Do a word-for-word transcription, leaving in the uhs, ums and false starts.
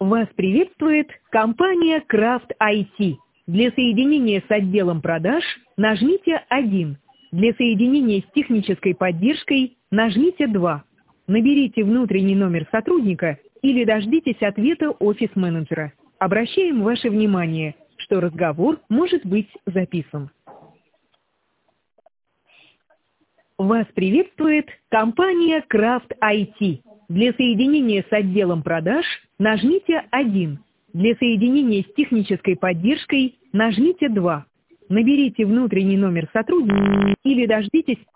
Вас приветствует компания Крафт ай ти. Для соединения с отделом продаж нажмите один. Для соединения с технической поддержкой нажмите два. Наберите внутренний номер сотрудника или дождитесь ответа офис-менеджера. Обращаем ваше внимание, что разговор может быть записан. Вас приветствует компания Крафт ай ти. Для соединения с отделом продаж нажмите один. Для соединения с технической поддержкой нажмите два. Наберите внутренний номер сотрудника или дождитесь